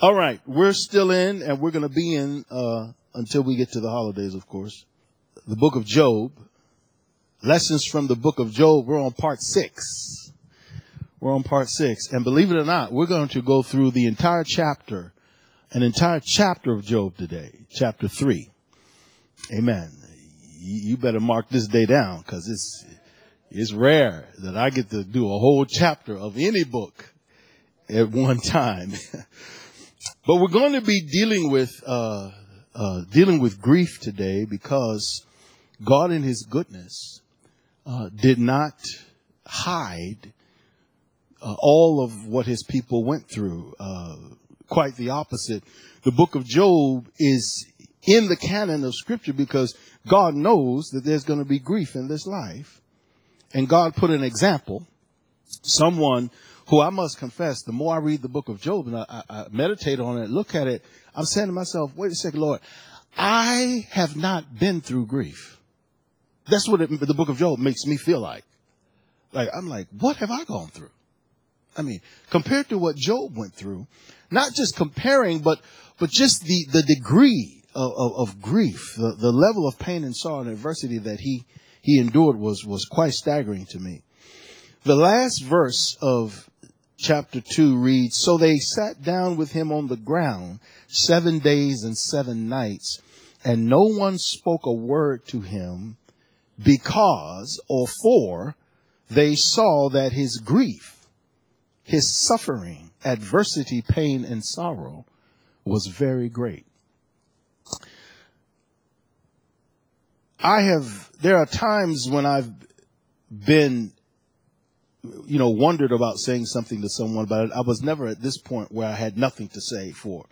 All right, we're still in, and we're going to be in until we get to the holidays, of course. The book of Job. Lessons from the book of Job. We're on part 6. We're on part 6. And believe it or not, we're going to go through the entire chapter, an entire chapter of Job today, chapter 3. Amen. You better mark this day down, because it's rare that I get to do a whole chapter of any book at one time. But we're going to be dealing with grief today, because God in his goodness did not hide all of what his people went through. Quite the opposite. The book of Job is in the canon of Scripture because God knows that there's going to be grief in this life. And God put an example, someone who I must confess, the more I read the book of Job and I meditate on it, look at it, I'm saying to myself, wait a second, Lord, I have not been through grief. That's what the book of Job makes me feel like. I'm like, what have I gone through? I mean, compared to what Job went through, not just comparing, but just the degree of grief, the level of pain and sorrow and adversity that he endured was quite staggering to me. The last verse of chapter 2 reads, "So they sat down with him on the ground 7 days and 7 nights, and no one spoke a word to him because or for they saw that his grief, his suffering, adversity, pain, and sorrow was very great." There are times when I've been wondered about saying something to someone, but I was never at this point where I had nothing to say for.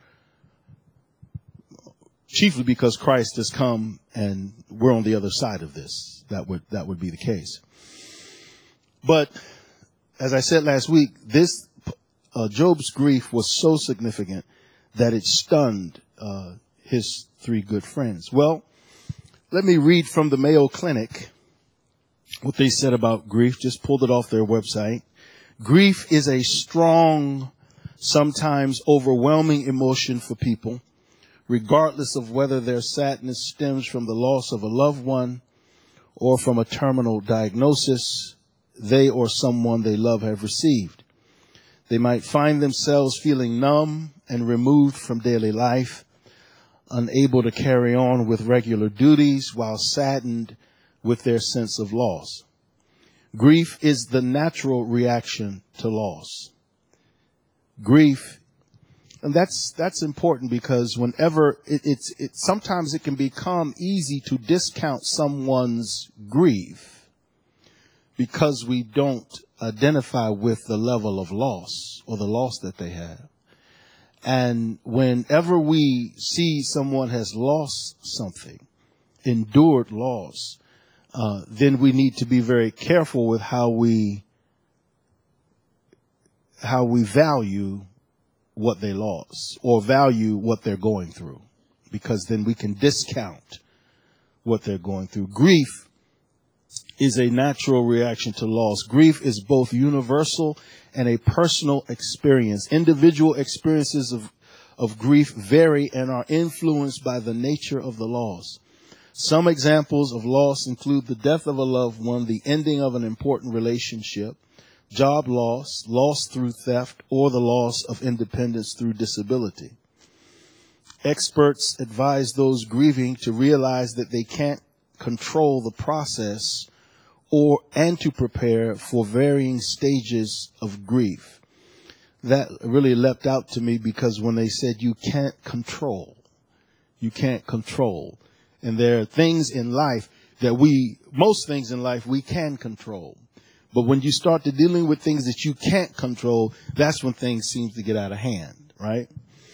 Chiefly because Christ has come and we're on the other side of this. That would be the case. But as I said last week, this Job's grief was so significant that it stunned his 3 good friends. Well, let me read from the Mayo Clinic what they said about grief. Just pulled it off their website. Grief is a strong, sometimes overwhelming emotion for people, regardless of whether their sadness stems from the loss of a loved one or from a terminal diagnosis they or someone they love have received. They might find themselves feeling numb and removed from daily life, unable to carry on with regular duties while saddened with their sense of loss. Grief is the natural reaction to loss. Grief, and that's important because whenever sometimes it can become easy to discount someone's grief because we don't identify with the level of loss or the loss that they have. And whenever we see someone has lost something, endured loss, then we need to be very careful with how we value what they lost or value what they're going through, because then we can discount what they're going through. Grief is a natural reaction to loss. Grief is both universal and a personal experience. Individual experiences of grief vary and are influenced by the nature of the loss. Some examples of loss include the death of a loved one, the ending of an important relationship, job loss, loss through theft, or the loss of independence through disability. Experts advise those grieving to realize that they can't control the process and to prepare for varying stages of grief. That really leapt out to me because when they said you can't control. And there are things in life that most things in life we can control. But when you start to dealing with things that you can't control, that's when things seem to get out of hand, right?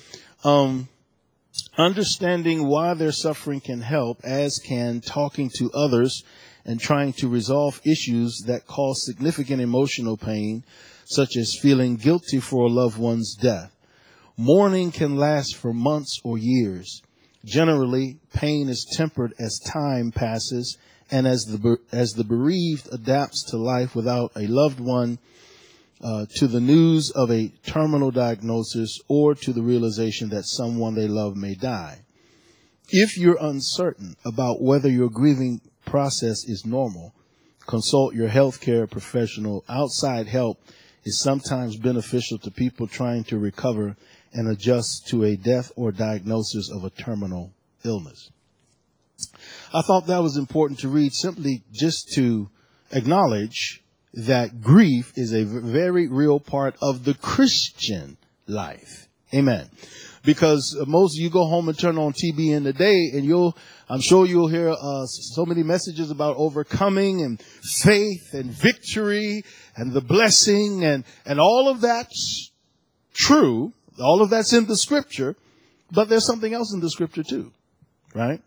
Understanding why they're suffering can help, as can talking to others and trying to resolve issues that cause significant emotional pain, such as feeling guilty for a loved one's death. Mourning can last for months or years. Generally, pain is tempered as time passes and as the bereaved adapts to life without a loved one to the news of a terminal diagnosis or to the realization that someone they love may die. If you're uncertain about whether your grieving process is normal, consult your healthcare professional. Outside help is sometimes beneficial to people trying to recover and adjust to a death or diagnosis of a terminal illness. I thought that was important to read simply just to acknowledge that grief is a very real part of the Christian life. Amen. Because most of you go home and turn on TV in the day and I'm sure you'll hear so many messages about overcoming and faith and victory and the blessing and all of that's true. All of that's in the scripture, but there's something else in the scripture too, right?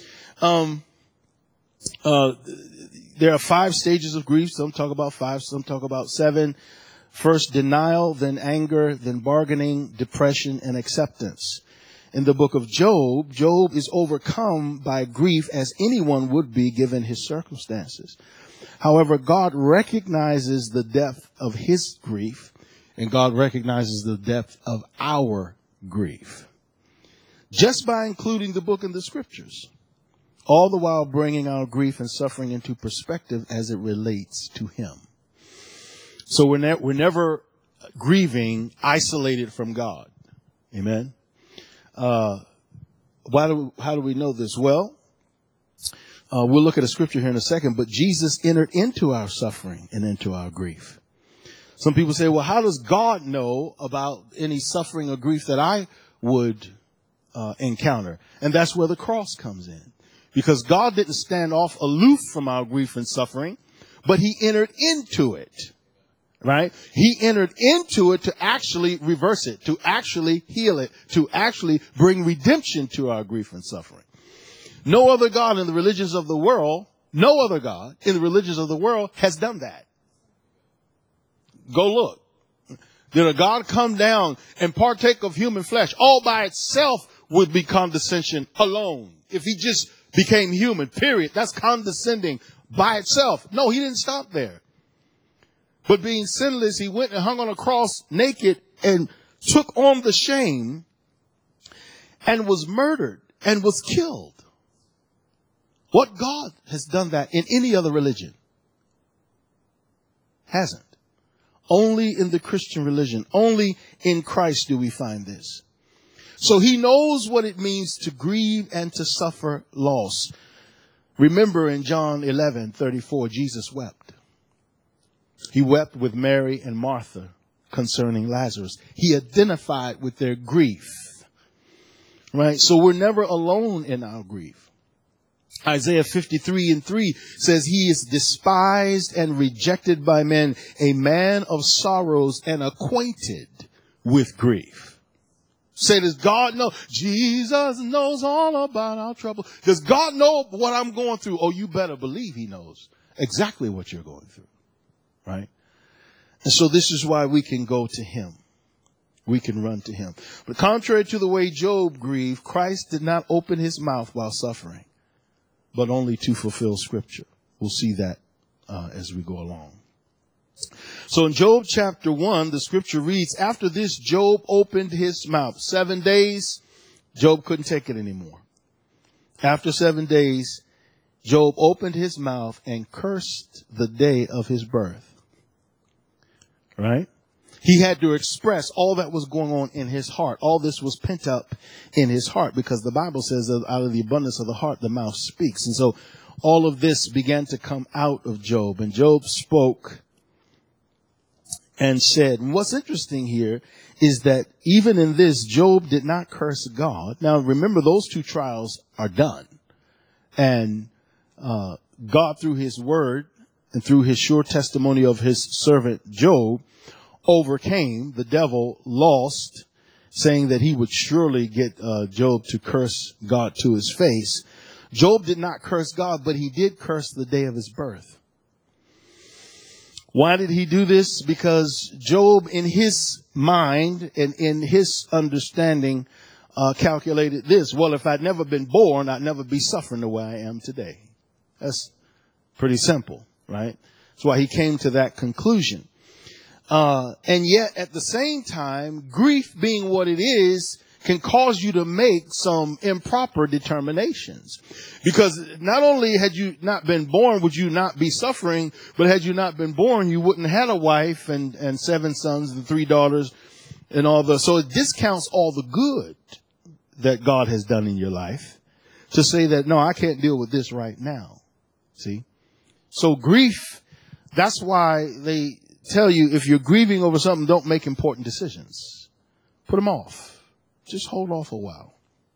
There are 5 stages of grief. Some talk about 5, some talk about 7. First, denial, then anger, then bargaining, depression, and acceptance. In the book of Job, Job is overcome by grief as anyone would be given his circumstances. However, God recognizes the depth of his grief, and God recognizes the depth of our grief just by including the book in the scriptures, all the while bringing our grief and suffering into perspective as it relates to him. So we're never grieving isolated from God. Amen. How do we know this? Well, we'll look at a scripture here in a second, but Jesus entered into our suffering and into our grief. Some people say, well, how does God know about any suffering or grief that I would encounter? And that's where the cross comes in. Because God didn't stand off aloof from our grief and suffering, but he entered into it. Right? He entered into it to actually reverse it, to actually heal it, to actually bring redemption to our grief and suffering. No other God in the religions of the world, no other God in the religions of the world has done that. Go look. Did a God come down and partake of human flesh all by itself would be condescension alone. If he just became human, period. That's condescending by itself. No, he didn't stop there. But being sinless, he went and hung on a cross naked and took on the shame and was murdered and was killed. What God has done that in any other religion? Hasn't. Only in the Christian religion, only in Christ do we find this. So he knows what it means to grieve and to suffer loss. Remember in John 11:34, Jesus wept. He wept with Mary and Martha concerning Lazarus. He identified with their grief. Right? So we're never alone in our grief. Isaiah 53:3 says he is despised and rejected by men, a man of sorrows and acquainted with grief. Say, does God know? Jesus knows all about our trouble. Does God know what I'm going through? Oh, you better believe he knows exactly what you're going through. Right? And so this is why we can go to him. We can run to him. But contrary to the way Job grieved, Christ did not open his mouth while suffering, but only to fulfill scripture. We'll see that as we go along. So in Job chapter 1, the scripture reads, after this, Job opened his mouth. 7 days, Job couldn't take it anymore. After 7 days, Job opened his mouth and cursed the day of his birth. Right? He had to express all that was going on in his heart. All this was pent up in his heart because the Bible says that out of the abundance of the heart, the mouth speaks. And so all of this began to come out of Job. And Job spoke and said, and what's interesting here is that even in this, Job did not curse God. Now, remember, those 2 trials are done. And God, through his word and through his sure testimony of his servant Job, overcame the devil, lost, saying that he would surely get Job to curse God to his face. Job did not curse God, but he did curse the day of his birth. Why did he do this? Because Job, in his mind and in his understanding, calculated this. Well, if I'd never been born, I'd never be suffering the way I am today. That's pretty simple, right? That's why he came to that conclusion. And yet at the same time, grief being what it is can cause you to make some improper determinations. Because not only had you not been born, would you not be suffering, but had you not been born, you wouldn't have had a wife and 7 sons and 3 daughters and all the, so it discounts all the good that God has done in your life to say that, no, I can't deal with this right now. See? So grief, that's why they tell you if you're grieving over something, don't make important decisions. Put them off. Just hold off a while.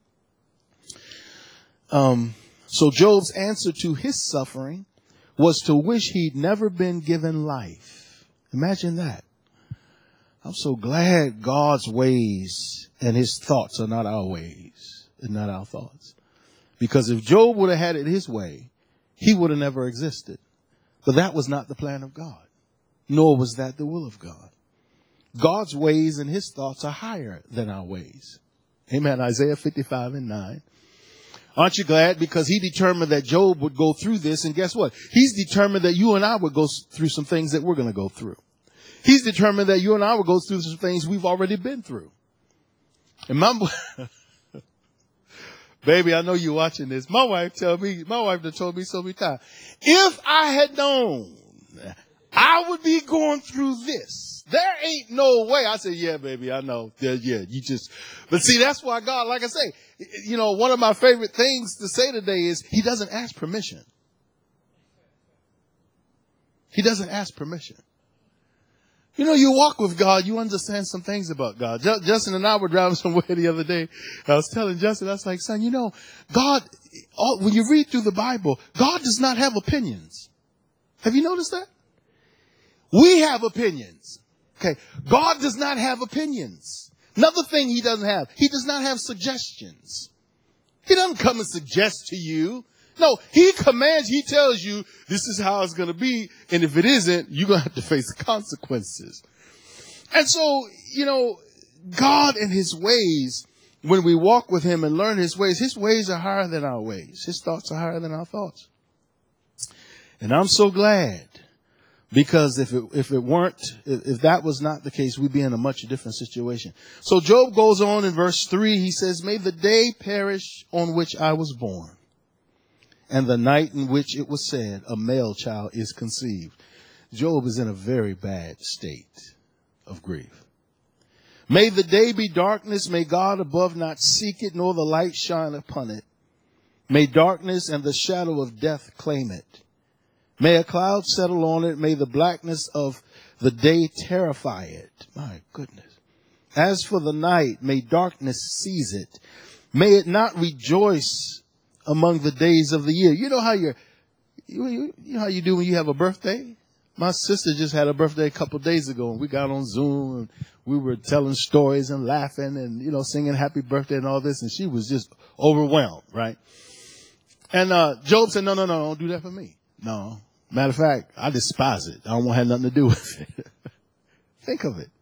So Job's answer to his suffering was to wish he'd never been given life. Imagine that. I'm so glad God's ways and his thoughts are not our ways and not our thoughts. Because if Job would have had it his way, he would have never existed. But that was not the plan of God, nor was that the will of God. God's ways and his thoughts are higher than our ways. Amen. Isaiah 55:9. Aren't you glad? Because he determined that Job would go through this. And guess what? He's determined that you and I would go through some things that we're going to go through. He's determined that you and I will go through some things we've already been through. And baby, I know you're watching this. My wife told me so many times, if I had known I would be going through this, there ain't no way. I said, yeah, baby, I know. Yeah, but see, that's why God, like I say, you know, one of my favorite things to say today is he doesn't ask permission. He doesn't ask permission. You know, you walk with God, you understand some things about God. Justin and I were driving somewhere the other day. I was telling Justin, I was like, son, you know, God, when you read through the Bible, God does not have opinions. Have you noticed that? We have opinions. Okay. God does not have opinions. Another thing he doesn't have, he does not have suggestions. He doesn't come and suggest to you. No, he commands, he tells you this is how it's going to be. And if it isn't, you're going to have to face the consequences. And so, you know, God and his ways, when we walk with him and learn his ways are higher than our ways. His thoughts are higher than our thoughts. And I'm so glad, because if that was not the case, we'd be in a much different situation. So Job goes on in verse 3. He says, may the day perish on which I was born, and the night in which it was said, a male child is conceived. Job is in a very bad state of grief. May the day be darkness. May God above not seek it, nor the light shine upon it. May darkness and the shadow of death claim it. May a cloud settle on it. May the blackness of the day terrify it. My goodness. As for the night, may darkness seize it. May it not rejoice among the days of the year. You know how you know how you do when you have a birthday? My sister just had a birthday a couple of days ago, and we got on Zoom and we were telling stories and laughing and, you know, singing happy birthday and all this. And she was just overwhelmed, right? And Job said, no, don't do that for me. No. Matter of fact, I despise it. I don't want to have nothing to do with it. Think of it.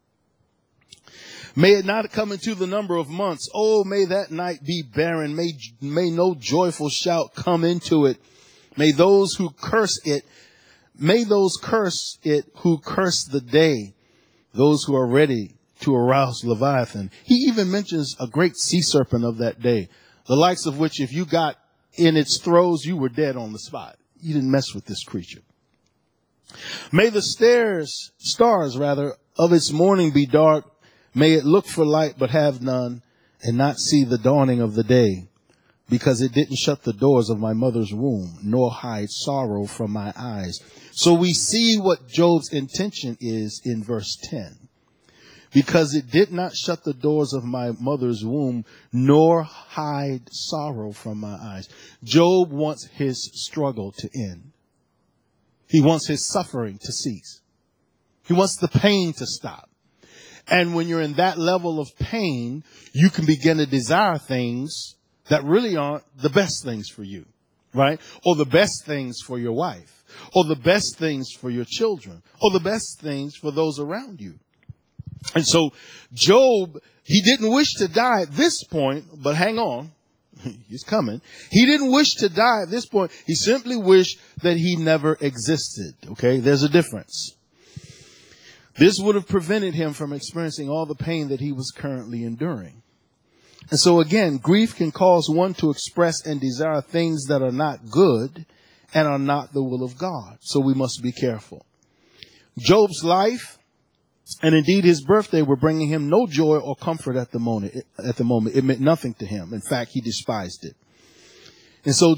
May it not come into the number of months. Oh, may that night be barren. May no joyful shout come into it. May those who curse it, may those curse it who curse the day, those who are ready to arouse Leviathan. He even mentions a great sea serpent of that day, the likes of which if you got in its throes, you were dead on the spot. You didn't mess with this creature. May the stars of its morning be dark. May it look for light, but have none, and not see the dawning of the day, because it didn't shut the doors of my mother's womb, nor hide sorrow from my eyes. So we see what Job's intention is in verse 10. Because it did not shut the doors of my mother's womb, nor hide sorrow from my eyes. Job wants his struggle to end. He wants his suffering to cease. He wants the pain to stop. And when you're in that level of pain, you can begin to desire things that really aren't the best things for you, right? Or the best things for your wife, or the best things for your children, or the best things for those around you. And so Job, he didn't wish to die at this point, but hang on, he's coming. He didn't wish to die at this point. He simply wished that he never existed. Okay, there's a difference. This would have prevented him from experiencing all the pain that he was currently enduring. And so again, grief can cause one to express and desire things that are not good and are not the will of God. So we must be careful. Job's life and indeed his birthday were bringing him no joy or comfort at the moment. It meant nothing to him. In fact, he despised it. And so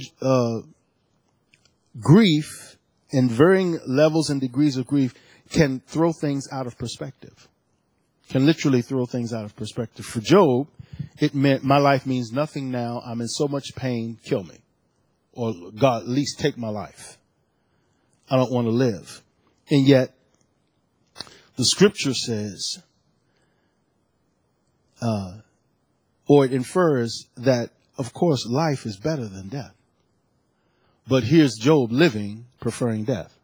grief and varying levels and degrees of grief can throw things out of perspective. Can literally throw things out of perspective. For Job, it meant my life means nothing now. I'm in so much pain. Kill me. Or God, at least take my life. I don't want to live. And yet, the scripture says, or it infers that, of course, life is better than death. But here's Job living, preferring death.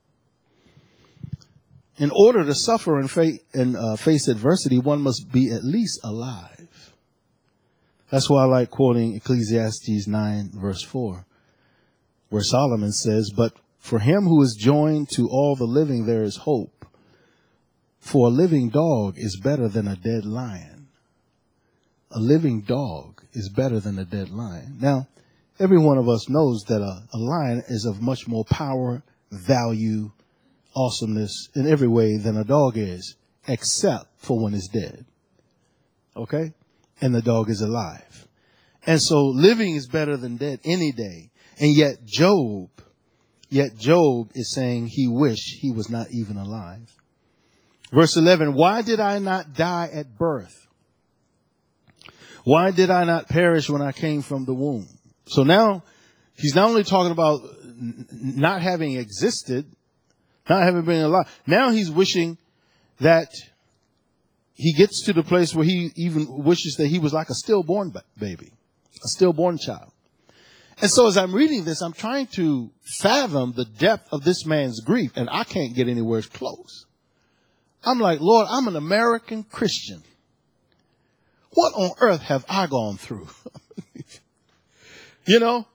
In order to suffer and face adversity, one must be at least alive. That's why I like quoting Ecclesiastes 9, verse 4, where Solomon says, but for him who is joined to all the living, there is hope. For a living dog is better than a dead lion. A living dog is better than a dead lion. Now, every one of us knows that a lion is of much more power, value, awesomeness in every way than a dog is, except for when it's dead. Okay? And the dog is alive. And so living is better than dead any day. And yet Job is saying he wished he was not even alive. Verse 11, why did I not die at birth? Why did I not perish when I came from the womb? So now he's not only talking about not having existed, not having been alive. Now he's wishing that he gets to the place where he even wishes that he was like a stillborn baby, a stillborn child. And so as I'm reading this, I'm trying to fathom the depth of this man's grief, and I can't get anywhere close. I'm like, Lord, I'm an American Christian. What on earth have I gone through? You know?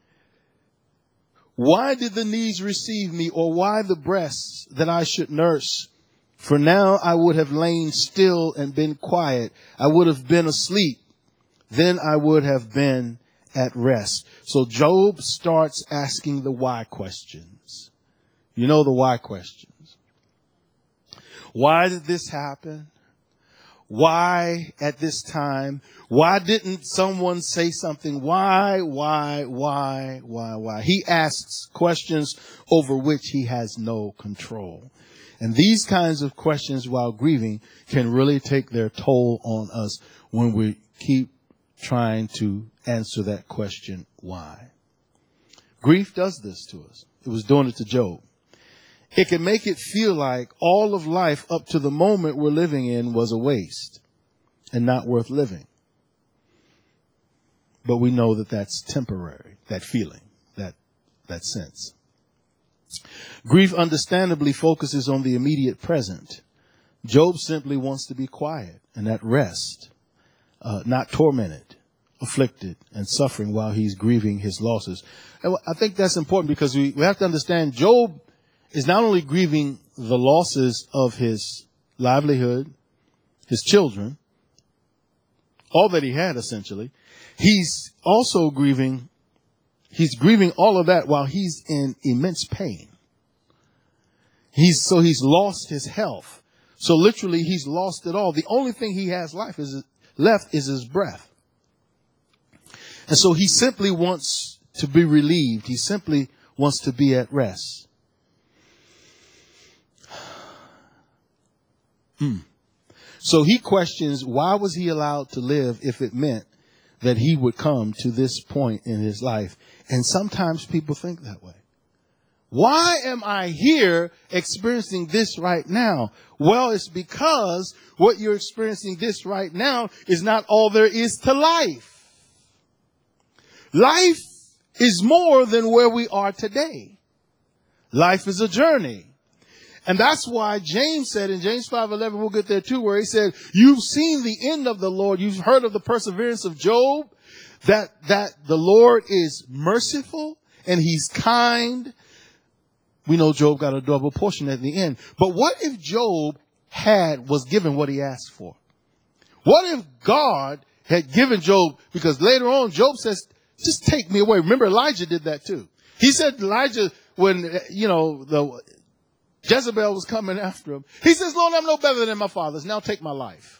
Why did the knees receive me, or why the breasts that I should nurse? For now I would have lain still and been quiet. I would have been asleep. Then I would have been at rest. So Job starts asking the why questions. You know the why questions. Why did this happen? Why at this time? Why didn't someone say something? Why? He asks questions over which he has no control. And these kinds of questions while grieving can really take their toll on us when we keep trying to answer that question, why? Grief does this to us. It was doing it to Job. It can make it feel like all of life up to the moment we're living in was a waste and not worth living. But we know that that's temporary, that feeling, that sense. Grief understandably focuses on the immediate present. Job simply wants to be quiet and at rest, not tormented, afflicted, and suffering while he's grieving his losses. And I think that's important because we have to understand Job is not only grieving the losses of his livelihood, his children, all that he had essentially. He's also grieving all of that while he's in immense pain. He's lost his health. So literally he's lost it all. The only thing he has left is his breath. And so he simply wants to be relieved. He simply wants to be at rest. So he questions, why was he allowed to live if it meant that he would come to this point in his life? And sometimes people think that way. Why am I here experiencing this right now? Well, it's because what you're experiencing this right now is not all there is to life. Life is more than where we are today. Life is a journey. And that's why James said in James 5:11, we'll get there too, where he said, you've seen the end of the Lord. You've heard of the perseverance of Job, that the Lord is merciful and he's kind. We know Job got a double portion at the end. But what if Job was given what he asked for? What if God had given Job, because later on Job says, just take me away. Remember, Elijah did that too. He said to Elijah, when, the Jezebel was coming after him, he says, Lord, I'm no better than my fathers. Now take my life.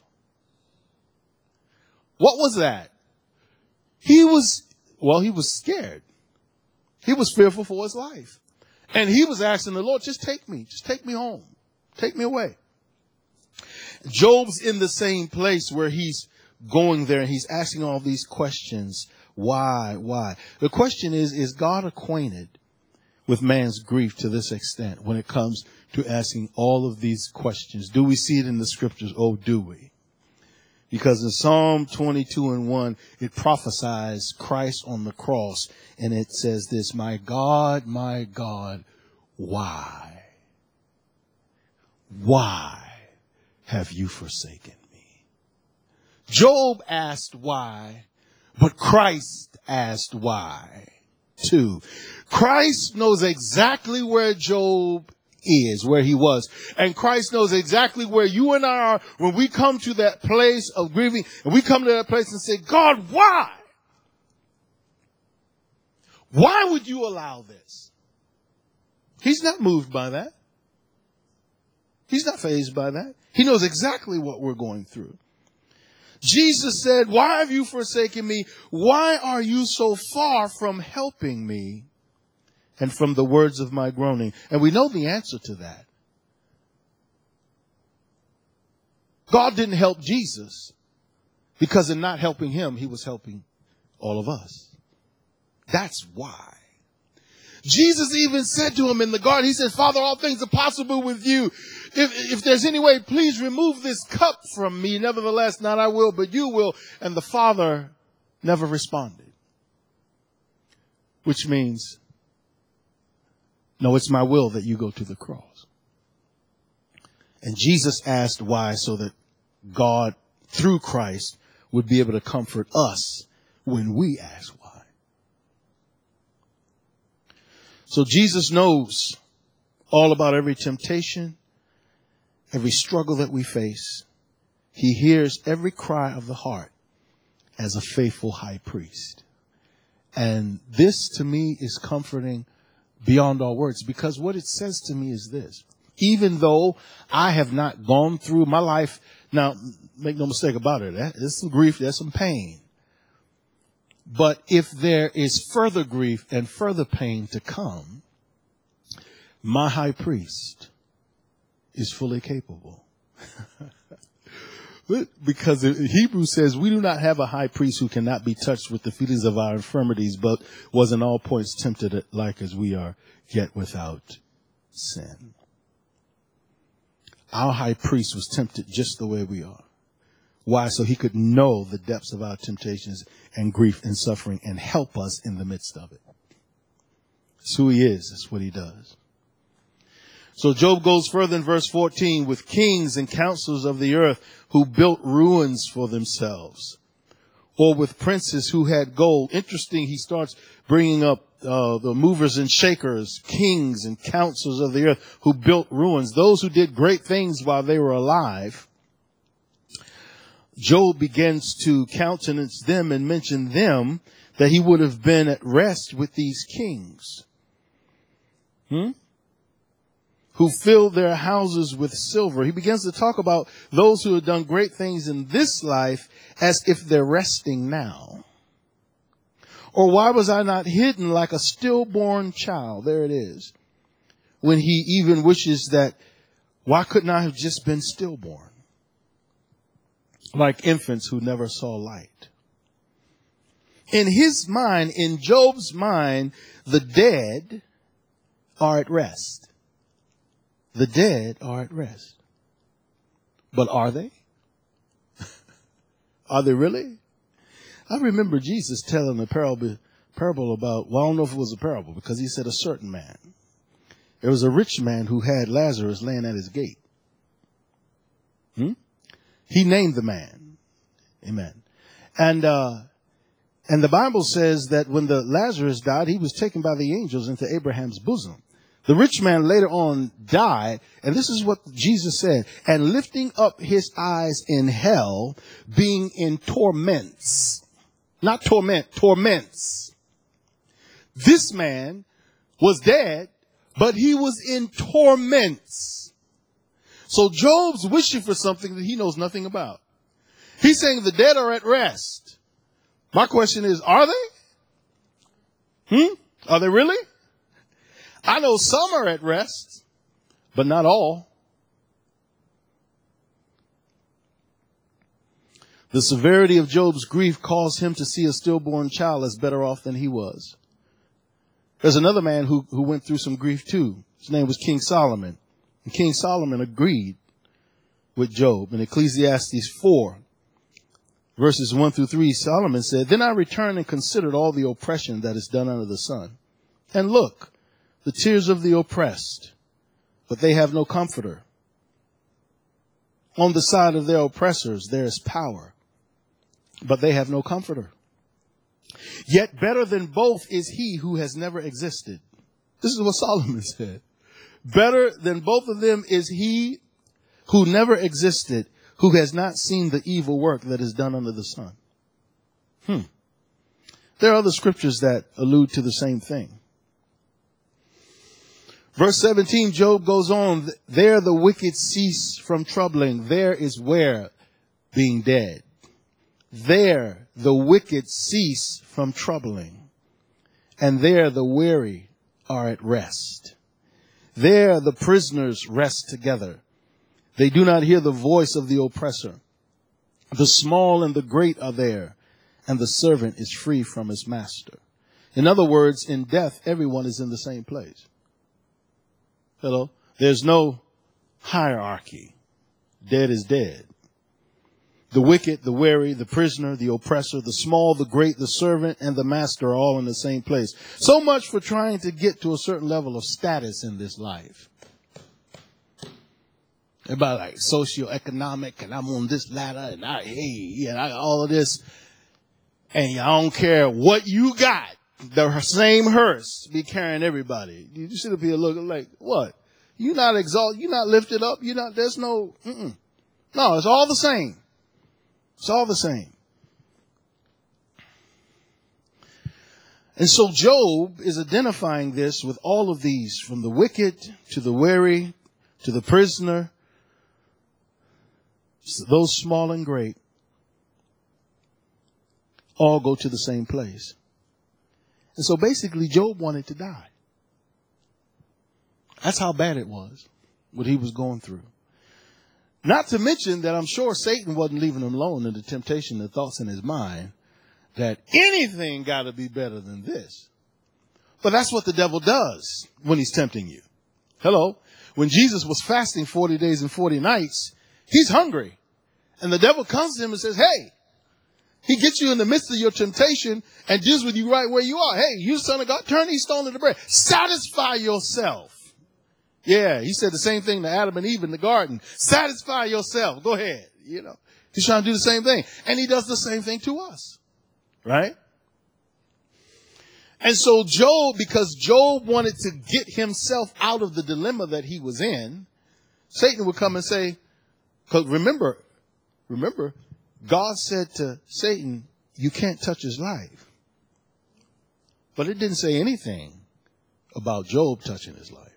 What was that? He was scared. He was fearful for his life. And he was asking the Lord, just take me home. Take me away. Job's in the same place where he's going there and he's asking all these questions. Why? The question is God acquainted with man's grief to this extent when it comes to asking all of these questions? Do we see it in the scriptures? Oh, do we? Because in Psalm 22:1, it prophesies Christ on the cross, and it says this, my God, why? Why have you forsaken me? Job asked why, but Christ asked why too. Christ knows exactly where Job is, where he was. And Christ knows exactly where you and I are when we come to that place of grieving, and we come to that place and say, God, why? Why would you allow this? He's not moved by that. He's not fazed by that. He knows exactly what we're going through. Jesus said, why have you forsaken me? Why are you so far from helping me and from the words of my groaning? And we know the answer to that. God didn't help Jesus because in not helping him, he was helping all of us. That's why. Jesus even said to him in the garden, he said, Father, all things are possible with you. If there's any way, please remove this cup from me. Nevertheless, not I will, but you will. And the Father never responded. Which means, no, it's my will that you go to the cross. And Jesus asked why, so that God, through Christ, would be able to comfort us when we ask why. So Jesus knows all about every temptation, every struggle that we face. He hears every cry of the heart as a faithful high priest. And this to me is comforting beyond all words, because what it says to me is this: even though I have not gone through my life, now make no mistake about it, there's some grief, there's some pain. But if there is further grief and further pain to come, my high priest is fully capable. Because Hebrews says we do not have a high priest who cannot be touched with the feelings of our infirmities, but was in all points tempted like as we are, yet without sin. Our high priest was tempted just the way we are. Why? So he could know the depths of our temptations and grief and suffering and help us in the midst of it. That's who he is. That's what he does. So Job goes further in verse 14, with kings and counselors of the earth who built ruins for themselves, or with princes who had gold. Interesting, he starts bringing up the movers and shakers, kings and counselors of the earth who built ruins, those who did great things while they were alive. Job begins to countenance them and mention them, that he would have been at rest with these kings. Who filled their houses with silver. He begins to talk about those who have done great things in this life as if they're resting now. Or why was I not hidden like a stillborn child? There it is. When he even wishes that, why couldn't I have just been stillborn? Like infants who never saw light. In his mind, in Job's mind, the dead are at rest. The dead are at rest. But are they? Are they really? I remember Jesus telling a parable about, well, I don't know if it was a parable, because he said a certain man. There was a rich man who had Lazarus laying at his gate. He named the man. Amen. And the Bible says that when the Lazarus died, he was taken by the angels into Abraham's bosom. The rich man later on died, and this is what Jesus said, and lifting up his eyes in hell, being in torments. Not torment, torments. This man was dead, but he was in torments. So Job's wishing for something that he knows nothing about. He's saying the dead are at rest. My question is, are they? Are they really? I know some are at rest, but not all. The severity of Job's grief caused him to see a stillborn child as better off than he was. There's another man who went through some grief too. His name was King Solomon. And King Solomon agreed with Job. In Ecclesiastes 4, verses 1 through 3, Solomon said, "Then I returned and considered all the oppression that is done under the sun. And look, the tears of the oppressed, but they have no comforter. On the side of their oppressors there is power, but they have no comforter. Yet better than both is he who has never existed." This is what Solomon said. Better than both of them is he who never existed, who has not seen the evil work that is done under the sun. There are other scriptures that allude to the same thing. Verse 17, Job goes on, "There the wicked cease from troubling. There is where, being dead. There the wicked cease from troubling. And there the weary are at rest. There the prisoners rest together. They do not hear the voice of the oppressor. The small and the great are there, and the servant is free from his master." In other words, in death, everyone is in the same place. Hello? There's no hierarchy. Dead is dead. The wicked, the weary, the prisoner, the oppressor, the small, the great, the servant, and the master are all in the same place. So much for trying to get to a certain level of status in this life. Everybody like socioeconomic, and I'm on this ladder, and all of this. And I don't care what you got. The same hearse be carrying everybody. You see the people looking like, what? You're not exalted. You're not lifted up. There's no, No, it's all the same. It's all the same. And so Job is identifying this with all of these, from the wicked to the weary to the prisoner, those small and great, all go to the same place. And so basically Job wanted to die. That's how bad it was, what he was going through. Not to mention that I'm sure Satan wasn't leaving him alone in the temptation, the thoughts in his mind that anything got to be better than this. But that's what the devil does when he's tempting you. Hello? When Jesus was fasting 40 days and 40 nights, he's hungry. And the devil comes to him and says, hey, he gets you in the midst of your temptation and deals with you right where you are. Hey, you son of God, turn these stones into bread. Satisfy yourself. Yeah, he said the same thing to Adam and Eve in the garden. Satisfy yourself. Go ahead. He's trying to do the same thing. And he does the same thing to us. Right? And so Job, because Job wanted to get himself out of the dilemma that he was in, Satan would come and say, because remember, God said to Satan, you can't touch his life. But it didn't say anything about Job touching his life.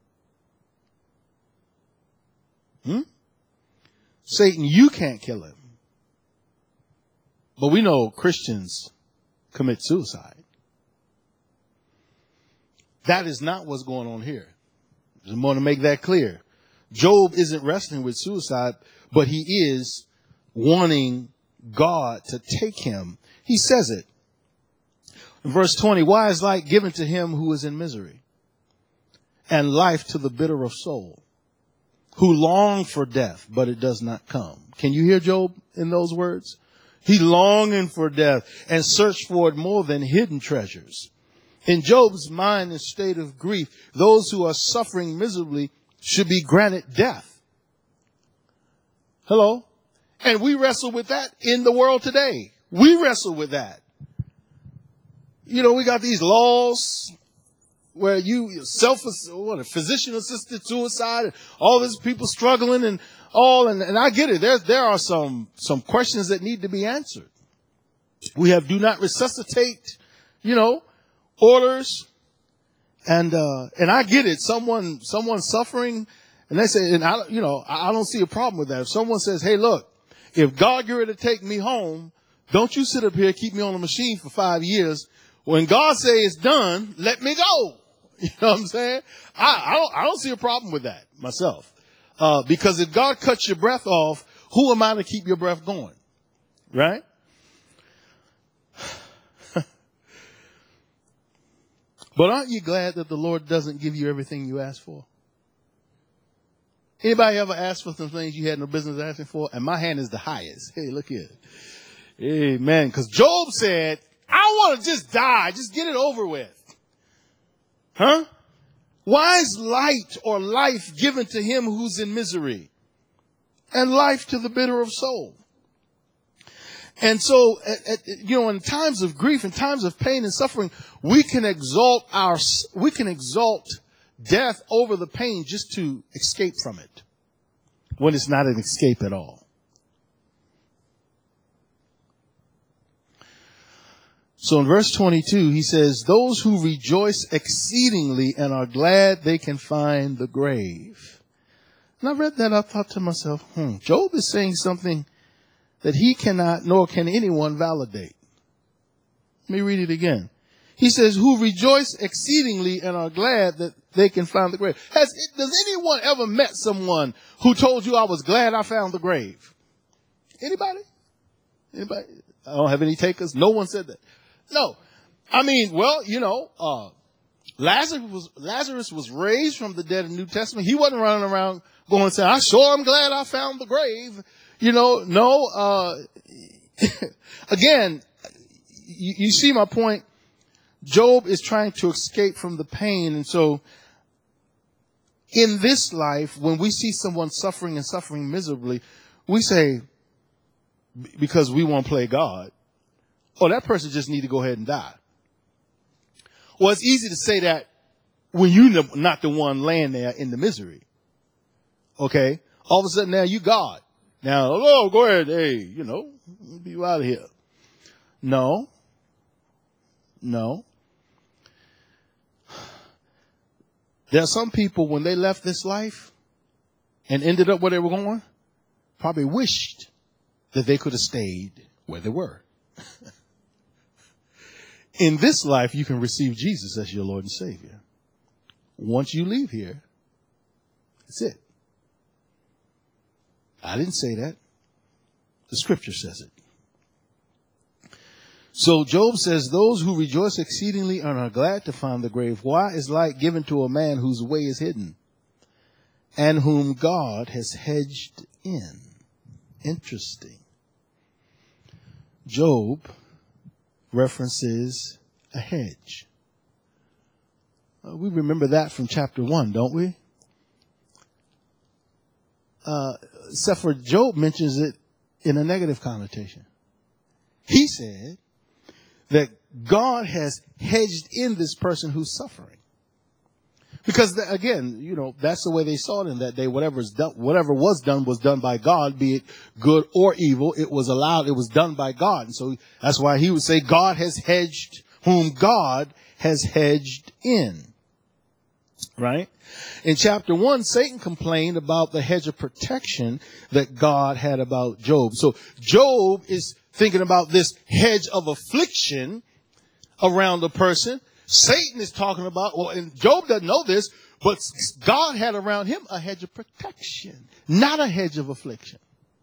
Satan, you can't kill him. But we know Christians commit suicide. That is not what's going on here. I just want to make that clear. Job isn't wrestling with suicide, but he is wanting God to take him. He says it. In verse 20, why is light given to him who is in misery, and life to the bitter of soul, who long for death, but it does not come? Can you hear Job in those words? He longing for death and searched for it more than hidden treasures. In Job's mind and state of grief, those who are suffering miserably should be granted death. Hello? And we wrestle with that in the world today. We wrestle with that. We got these laws where what, a physician-assisted suicide, and all these people struggling and all, and I get it. There are some questions that need to be answered. We have do not resuscitate, orders, and I get it. Someone's suffering, and they say, and I don't see a problem with that. If someone says, hey, look, if God get ready to take me home, don't you sit up here, keep me on a machine for 5 years. When God say it's done, let me go. You know what I'm saying? I don't see a problem with that myself. Because if God cuts your breath off, who am I to keep your breath going? Right? But aren't you glad that the Lord doesn't give you everything you ask for? Anybody ever asked for some things you had no business asking for? And my hand is the highest. Hey, look here. Amen. Because Job said, I want to just die. Just get it over with. Huh? Why is light or life given to him who's in misery? And life to the bitter of soul. And so, in times of grief, in times of pain and suffering, we can exalt death over the pain just to escape from it, when it's not an escape at all. So in verse 22, he says, those who rejoice exceedingly and are glad they can find the grave. And I read that, I thought to myself, Job is saying something that he cannot, nor can anyone validate. Let me read it again. He says, who rejoice exceedingly and are glad that they can find the grave. Does anyone ever met someone who told you, I was glad I found the grave? Anybody? Anybody? I don't have any takers. No one said that. No. I mean, well, Lazarus was raised from the dead in the New Testament. He wasn't running around going saying, I sure am glad I found the grave. No. Again, you see my point. Job is trying to escape from the pain. And so in this life, when we see someone suffering and suffering miserably, we say, because we want to play God, oh, that person just need to go ahead and die. Well, it's easy to say that when you're not the one laying there in the misery. Okay? All of a sudden now you God. Now, oh, go ahead. Hey, be out of here. No. There are some people, when they left this life and ended up where they were going, probably wished that they could have stayed where they were. In this life, you can receive Jesus as your Lord and Savior. Once you leave here, that's it. I didn't say that. The scripture says it. So Job says, those who rejoice exceedingly and are glad to find the grave. Why is light given to a man whose way is hidden and whom God has hedged in? Interesting. Job references a hedge. We remember that from chapter 1, don't we? Except for Job mentions it in a negative connotation. He said that God has hedged in this person who's suffering. Because again, that's the way they saw it in that day. Whatever was done by God, be it good or evil. It was done by God. And so that's why he would say God has hedged whom God has hedged in. Right? In chapter 1, Satan complained about the hedge of protection that God had about Job. So Job is thinking about this hedge of affliction around the person. Satan is talking about, and Job doesn't know this, but God had around him a hedge of protection, not a hedge of affliction.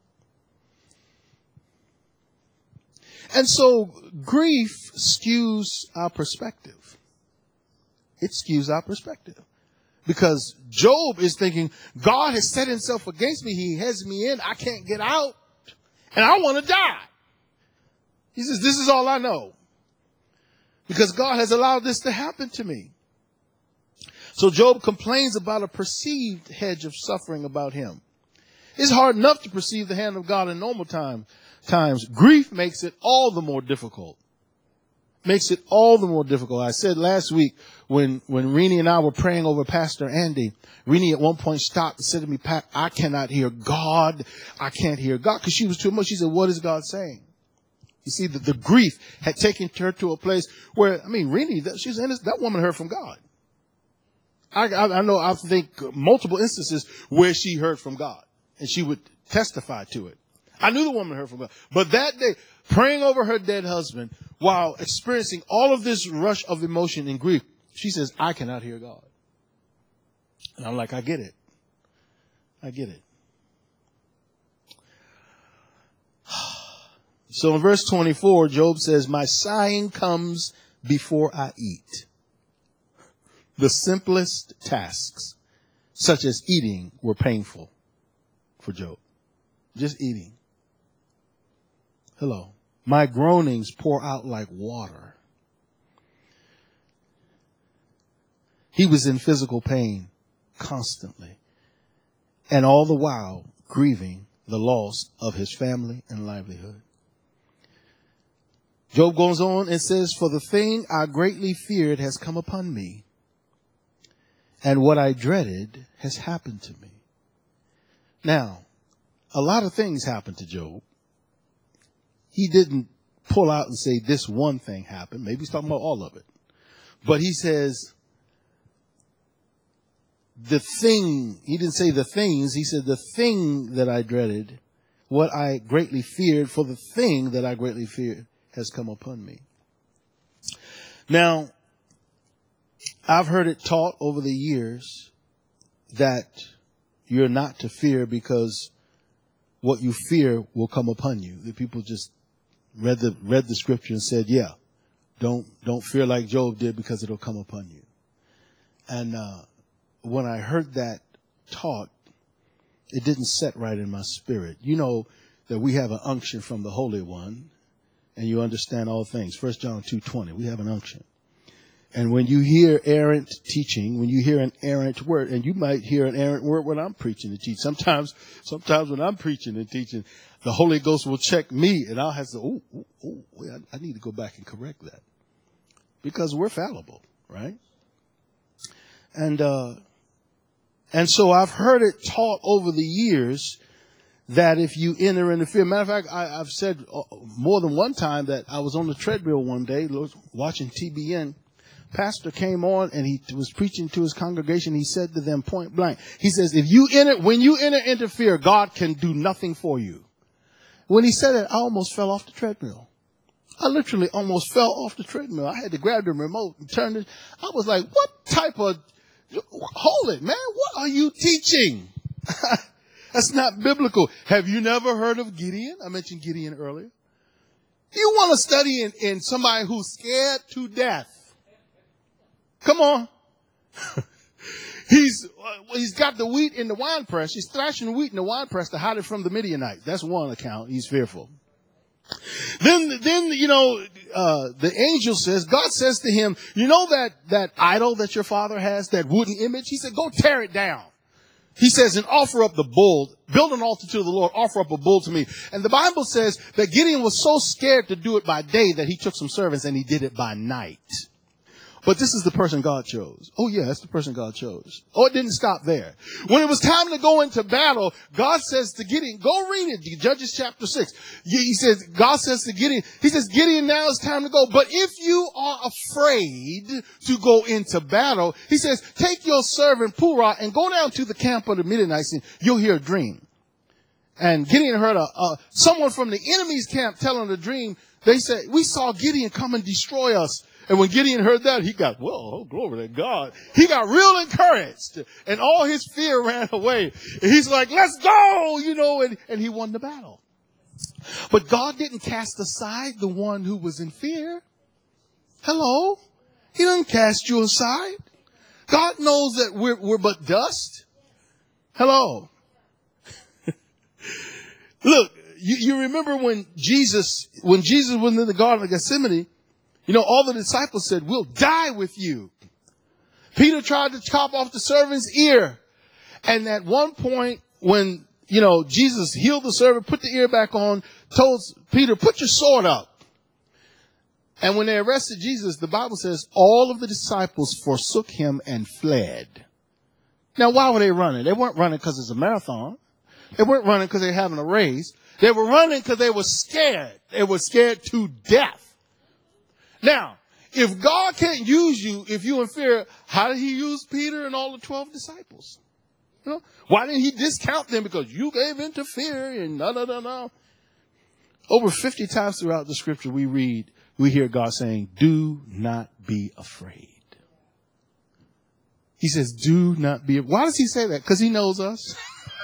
And so grief skews our perspective. It skews our perspective. Because Job is thinking, God has set himself against me. He has me in. I can't get out. And I want to die. He says, this is all I know. Because God has allowed this to happen to me. So Job complains about a perceived hedge of suffering about him. It's hard enough to perceive the hand of God in normal times. Grief makes it all the more difficult. makes it all the more difficult. I said last week when Renee and I were praying over Pastor Andy, Renee at one point stopped and said to me, Pat, I cannot hear God. I can't hear God, because she was too much. She said, what is God saying? You see, the grief had taken her to a place where, I mean, Renee, that woman heard from God. I think multiple instances where she heard from God, and she would testify to it. I knew the woman heard from God. But that day, praying over her dead husband while experiencing all of this rush of emotion and grief, she says, I cannot hear God. And I'm like, I get it. I get it. So in verse 24, Job says, my sighing comes before I eat. The simplest tasks, such as eating, were painful for Job. Just eating. Hello. My groanings pour out like water. He was in physical pain constantly, and all the while grieving the loss of his family and livelihood. Job goes on and says, for the thing I greatly feared has come upon me, and what I dreaded has happened to me. Now, a lot of things happened to Job. He didn't pull out and say this one thing happened. Maybe he's talking about all of it. But he says the thing, he didn't say the things, he said the thing that I dreaded, what I greatly feared, for the thing that I greatly feared has come upon me. Now, I've heard it taught over the years that you're not to fear because what you fear will come upon you. The people just read the scripture and said, yeah, don't fear like Job did because it'll come upon you. And when I heard that taught, it didn't set right in my spirit. You know that we have an unction from the Holy One, and you understand all things. 1 John 2:20, we have an unction. And when you hear errant teaching, when you hear an errant word, and you might hear an errant word when I'm preaching and teaching. Sometimes when I'm preaching and teaching, the Holy Ghost will check me, and I'll have to, I need to go back and correct that. Because we're fallible, right? And so I've heard it taught over the years that if you enter into fear, matter of fact, I've said more than one time that I was on the treadmill one day watching TBN. Pastor came on and he was preaching to his congregation. He said to them point blank, he says, when you enter into fear, God can do nothing for you. When he said it, I almost fell off the treadmill. I literally almost fell off the treadmill. I had to grab the remote and turn it. I was like, what type of, hold it, man. What are you teaching? That's not biblical. Have you never heard of Gideon? I mentioned Gideon earlier. You want to study in somebody who's scared to death. Come on. He's got the wheat in the wine press. He's thrashing the wheat in the wine press to hide it from the Midianites. That's one account. He's fearful. Then the angel says, God says to him, you know that idol that your father has, that wooden image? He said, go tear it down. He says, and offer up the bull, build an altar to the Lord, offer up a bull to me. And the Bible says that Gideon was so scared to do it by day that he took some servants and he did it by night. But this is the person God chose. Oh, yeah, that's the person God chose. Oh, it didn't stop there. When it was time to go into battle, God says to Gideon, go read it, Judges chapter 6. He says, God says to Gideon, he says, Gideon, now it's time to go. But if you are afraid to go into battle, he says, take your servant Purah and go down to the camp of the Midianites and you'll hear a dream. And Gideon heard someone from the enemy's camp telling the dream. They said, we saw Gideon come and destroy us. And when Gideon heard that, he got, whoa, glory to God. He got real encouraged and all his fear ran away. And he's like, let's go, and he won the battle. But God didn't cast aside the one who was in fear. Hello? He didn't cast you aside. God knows that we're but dust. Hello? Look, you remember when Jesus was in the Garden of Gethsemane, all the disciples said, we'll die with you. Peter tried to chop off the servant's ear. And at one point when, Jesus healed the servant, put the ear back on, told Peter, put your sword up. And when they arrested Jesus, the Bible says all of the disciples forsook him and fled. Now, why were they running? They weren't running because it's a marathon. They weren't running because they're having a race. They were running because they were scared. They were scared to death. Now, if God can't use you if you're in fear, how did he use Peter and all the 12 disciples? You know, why didn't he discount them because you gave in to fear and no. Over 50 times throughout the scripture we hear God saying, do not be afraid. He says, do not be. Why does he say that? Because he knows us.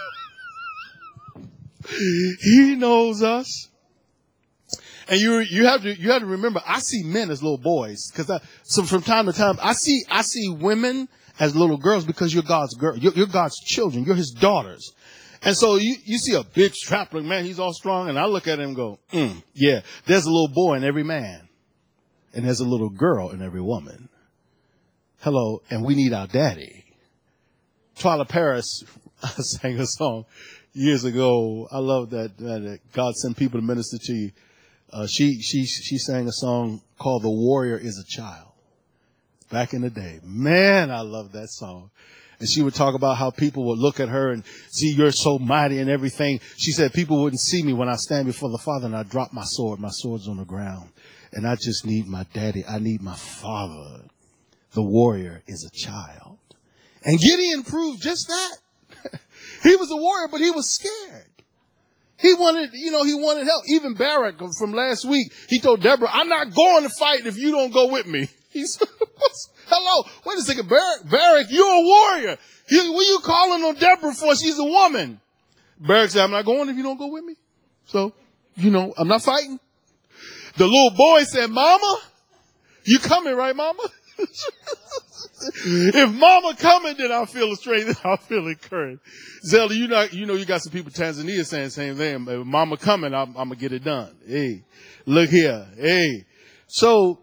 He knows us. And you have to remember, I see men as little boys so from time to time I see women as little girls because you're God's girl. You're God's children. You're his daughters. And so you see a big strapling man, he's all strong, and I look at him and go, yeah, there's a little boy in every man. And there's a little girl in every woman. Hello, and we need our daddy. Twila Paris sang a song years ago. I love that God sent people to minister to you. She sang a song called The Warrior is a Child. Back in the day. Man, I love that song. And she would talk about how people would look at her and see you're so mighty and everything. She said people wouldn't see me when I stand before the Father and I drop my sword. My sword's on the ground. And I just need my daddy. I need my father. The warrior is a child. And Gideon proved just that. He was a warrior, but he was scared. He wanted help. Even Barak from last week, he told Deborah, I'm not going to fight if you don't go with me. He said, hello, wait a second, Barak, you're a warrior. What are you calling on Deborah for? She's a woman. Barak said, I'm not going if you don't go with me. So, I'm not fighting. The little boy said, Mama, you coming, right, Mama? If Mama coming, then I'll feel the strength. I'll feel encouraged. Zelda, you got some people in Tanzania saying the same thing. If Mama coming, I'm going to get it done. Hey, look here. Hey. So,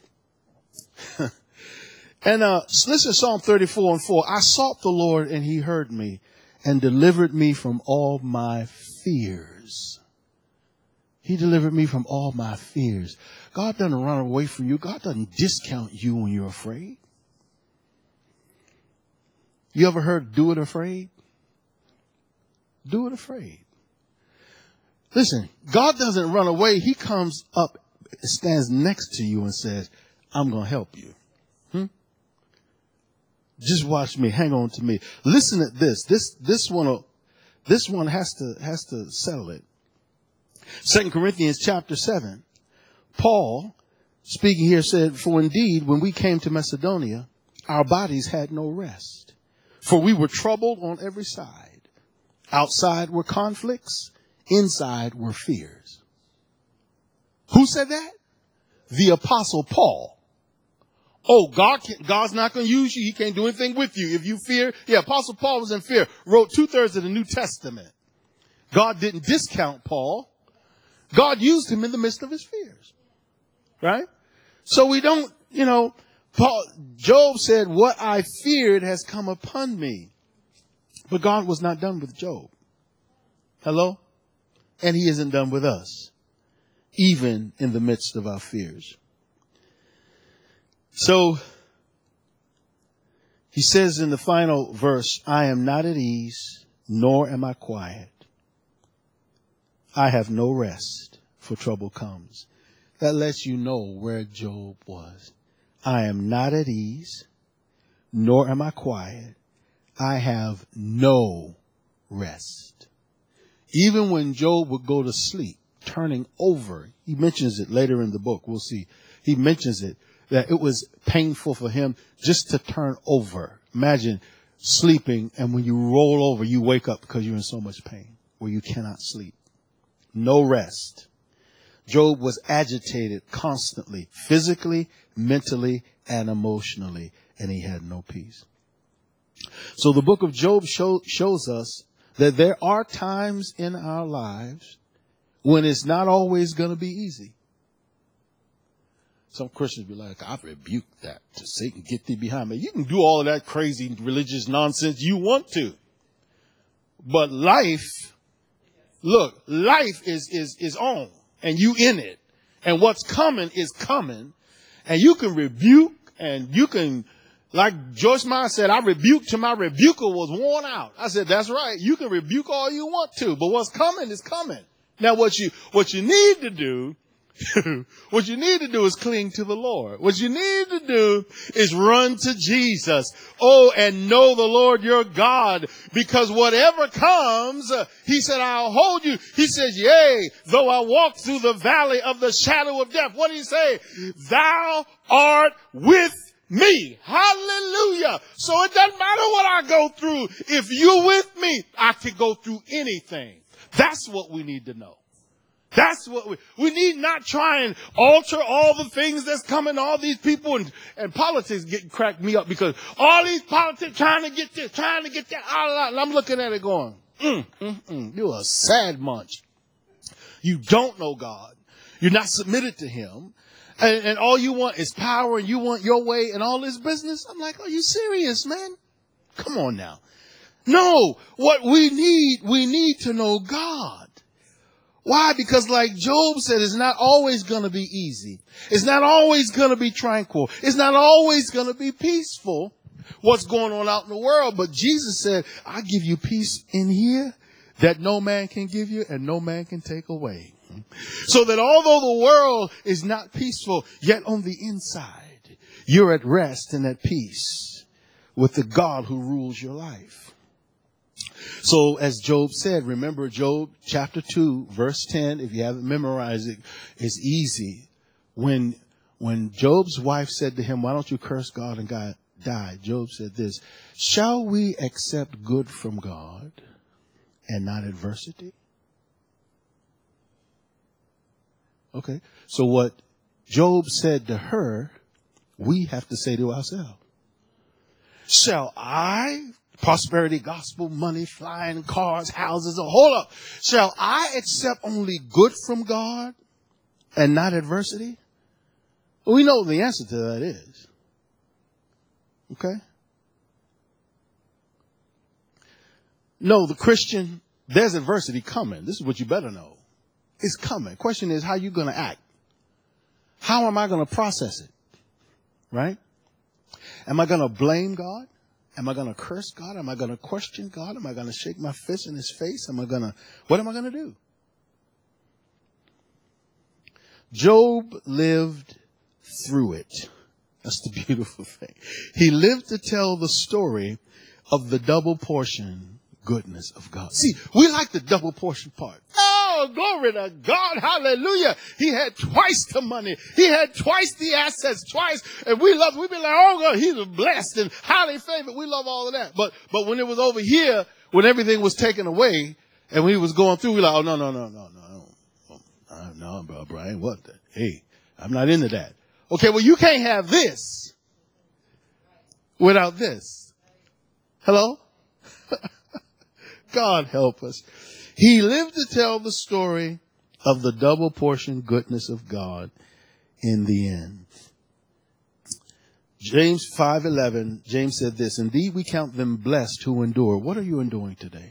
and listen to Psalm 34:4. I sought the Lord and he heard me and delivered me from all my fears. He delivered me from all my fears. God doesn't run away from you. God doesn't discount you when you're afraid. You ever heard do it afraid? Do it afraid. Listen, God doesn't run away. He comes up, stands next to you and says, I'm going to help you. Just watch me. Hang on to me. Listen to this. This one has to settle it. 2 Corinthians chapter 7. Paul, speaking here, said, for indeed, when we came to Macedonia, our bodies had no rest. For we were troubled on every side. Outside were conflicts. Inside were fears. Who said that? The Apostle Paul. Oh, God's not going to use you. He can't do anything with you. If you fear. Yeah, Apostle Paul was in fear. Wrote 2/3 of the New Testament. God didn't discount Paul. God used him in the midst of his fears. Right? So we don't, Job said, what I feared has come upon me. But God was not done with Job. Hello? And he isn't done with us, even in the midst of our fears. So he says in the final verse, I am not at ease, nor am I quiet. I have no rest, for trouble comes. That lets you know where Job was. I am not at ease, nor am I quiet. I have no rest. Even when Job would go to sleep, turning over, he mentions it later in the book. We'll see. He mentions it, that it was painful for him just to turn over. Imagine sleeping, and when you roll over, you wake up because you're in so much pain where you cannot sleep. No rest. Job was agitated constantly, physically, mentally, and emotionally, and he had no peace. So the book of Job shows us that there are times in our lives when it's not always going to be easy. Some Christians be like, I rebuke that to Satan, get thee behind me. You can do all of that crazy religious nonsense you want to. But life is on and you in it. And what's coming is coming. And you can rebuke and you can, like Joyce Meyer said, I rebuked till my rebuker was worn out. I said, that's right. You can rebuke all you want to, but what's coming is coming. Now what you need to do, what you need to do is cling to the Lord. What you need to do is run to Jesus. Oh, and know the Lord your God, because whatever comes, he said, I'll hold you. He says, yea, though I walk through the valley of the shadow of death. What did he say? Thou art with me. Hallelujah. So it doesn't matter what I go through. If you're with me, I can go through anything. That's what we need to know. That's what we need. Not try and alter all the things that's coming. All these people and politics crack me up, because all these politics trying to get this, trying to get that. And I'm looking at it going, you're a sad munch. You don't know God. You're not submitted to him. And all you want is power, and you want your way and all this business. I'm like, are you serious, man? Come on now. No, what we need to know God. Why? Because like Job said, it's not always going to be easy. It's not always going to be tranquil. It's not always going to be peaceful, what's going on out in the world. But Jesus said, I give you peace in here that no man can give you and no man can take away. So that although the world is not peaceful, yet on the inside, you're at rest and at peace with the God who rules your life. So as Job said, remember Job chapter 2, verse 10, if you haven't memorized it, it's easy. When Job's wife said to him, why don't you curse God and God died? Job said this, shall we accept good from God and not adversity? Okay. So what Job said to her, we have to say to ourselves. Shall I, prosperity gospel, money, flying cars, houses, hold up. Shall I accept only good from God and not adversity? Well, we know the answer to that is. Okay. No, the Christian, there's adversity coming. This is what you better know. It's coming. Question is, how are you going to act? How am I going to process it? Right? Am I going to blame God? Am I going to curse God? Am I going to question God? Am I going to shake my fist in his face? What am I going to do? Job lived through it. That's the beautiful thing. He lived to tell the story of the double portion goodness of God. See, we like the double portion part. Oh, glory to God. Hallelujah. He had twice the money. He had twice the assets, twice. And we be like, oh God, he was blessed and highly favored. We love all of that. But when it was over here, when everything was taken away and we was going through, we like, oh, no, bro, I ain't what that. Hey, I'm not into that. Okay, well, you can't have this without this. Hello? God help us. He lived to tell the story of the double portion goodness of God in the end. James 5:11, James said this, indeed we count them blessed who endure. What are you enduring today?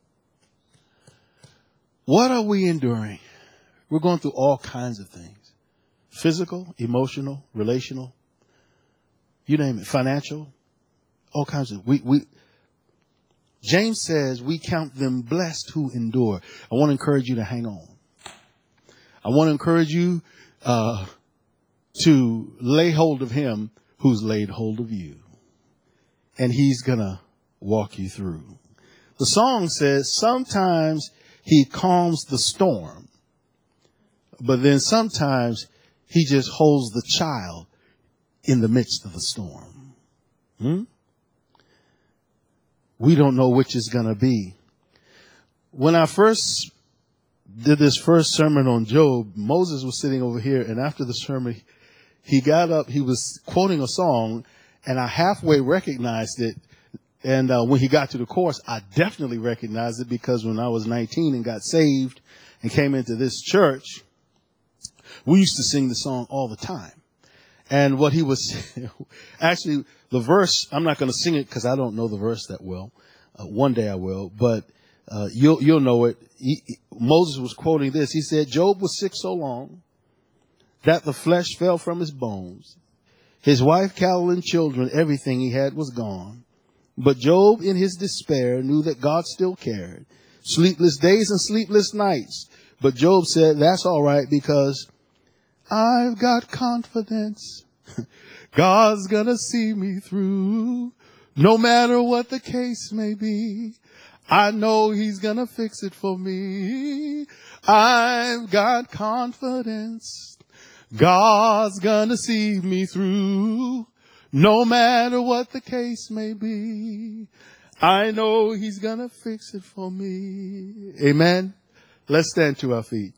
What are we enduring? We're going through all kinds of things. Physical, emotional, relational, you name it, financial, all kinds of, James says we count them blessed who endure. I want to encourage you to hang on. I want to encourage you to lay hold of him who's laid hold of you. And he's going to walk you through. The song says sometimes he calms the storm, but then sometimes he just holds the child in the midst of the storm. We don't know which is going to be. When I first did this first sermon on Job, Moses was sitting over here, and after the sermon, he got up, he was quoting a song, and I halfway recognized it. And when he got to the chorus, I definitely recognized it, because when I was 19 and got saved and came into this church, we used to sing the song all the time. And what he was actually, the verse, I'm not going to sing it because I don't know the verse that well. One day I will, but you'll know it. Moses was quoting this. He said, Job was sick so long that the flesh fell from his bones. His wife, cattle, and children, everything he had was gone. But Job, in his despair, knew that God still cared. Sleepless days and sleepless nights. But Job said, that's all right, because I've got confidence. God's gonna see me through. No matter what the case may be, I know he's gonna fix it for me. I've got confidence. God's gonna see me through. No matter what the case may be, I know he's gonna fix it for me. Amen. Let's stand to our feet.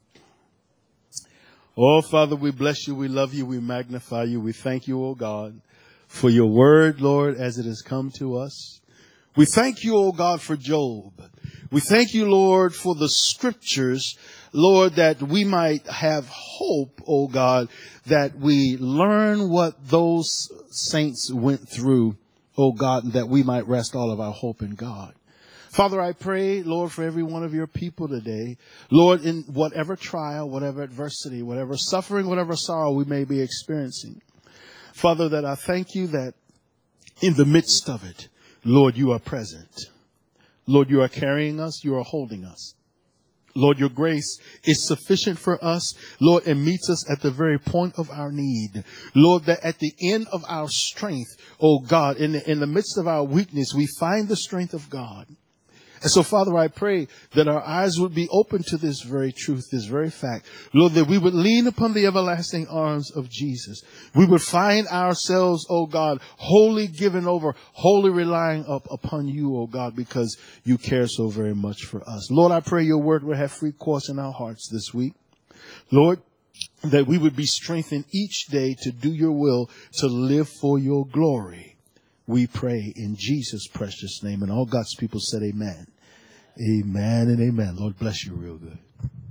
Oh, Father, we bless you. We love you. We magnify you. We thank you, oh God, for your word, Lord, as it has come to us. We thank you, oh God, for Job. We thank you, Lord, for the scriptures, Lord, that we might have hope, oh God, that we learn what those saints went through, oh God, and that we might rest all of our hope in God. Father, I pray, Lord, for every one of your people today, Lord, in whatever trial, whatever adversity, whatever suffering, whatever sorrow we may be experiencing. Father, that I thank you that in the midst of it, Lord, you are present. Lord, you are carrying us. You are holding us. Lord, your grace is sufficient for us, Lord, and meets us at the very point of our need. Lord, that at the end of our strength, oh God, in the midst of our weakness, we find the strength of God. And so, Father, I pray that our eyes would be open to this very truth, this very fact. Lord, that we would lean upon the everlasting arms of Jesus. We would find ourselves, oh God, wholly given over, wholly relying upon you, oh God, because you care so very much for us. Lord, I pray your word will have free course in our hearts this week. Lord, that we would be strengthened each day to do your will, to live for your glory. We pray in Jesus' precious name. And all God's people said amen. Amen and amen. Lord bless you real good.